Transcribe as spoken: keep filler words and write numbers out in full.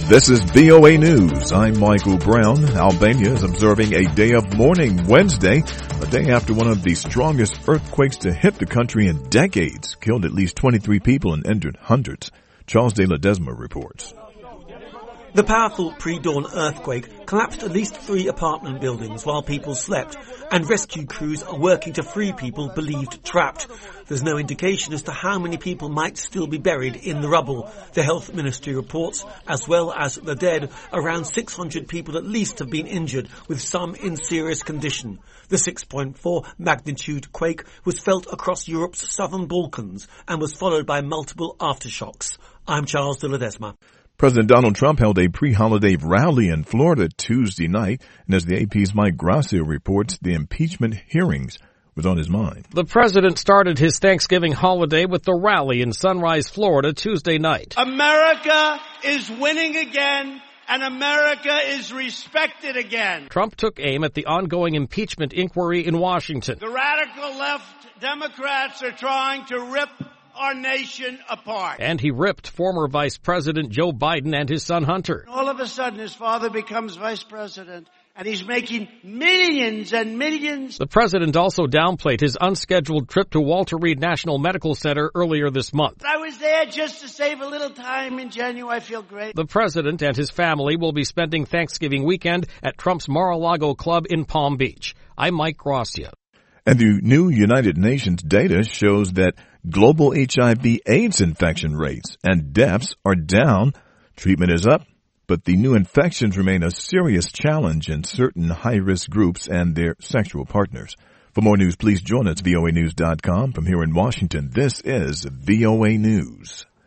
This is V O A News. I'm Michael Brown. Albania is observing a day of mourning Wednesday, a day after one of the strongest earthquakes to hit the country in decades killed at least twenty-three people and injured hundreds. Charles de Ledesma reports. The powerful pre-dawn earthquake collapsed at least three apartment buildings while people slept, and rescue crews are working to free people believed trapped. There's no indication as to how many people might still be buried in the rubble. The health ministry reports, as well as the dead, around six hundred people at least have been injured, with some in serious condition. The six point four magnitude quake was felt across Europe's southern Balkans and was followed by multiple aftershocks. I'm Charles de Ledesma. President Donald Trump held a pre-holiday rally in Florida Tuesday night, and as the A P's Mike Gracia reports, the impeachment hearings was on his mind. The president started his Thanksgiving holiday with the rally in Sunrise, Florida, Tuesday night. America is winning again, and America is respected again. Trump took aim at the ongoing impeachment inquiry in Washington. The radical left Democrats are trying to rip our nation apart. And he ripped former Vice President Joe Biden and his son Hunter. All of a sudden, his father becomes vice president, and he's making millions and millions. The president also downplayed his unscheduled trip to Walter Reed National Medical Center earlier this month. I was there just to save a little time in January. I feel great. The president and his family will be spending Thanksgiving weekend at Trump's Mar-a-Lago Club in Palm Beach. I'm Mike Gracia. And the new United Nations data shows that global H I V AIDS infection rates and deaths are down. Treatment is up, but the new infections remain a serious challenge in certain high-risk groups and their sexual partners. For more news, please join us at V O A news dot com. From here in Washington, this is V O A News.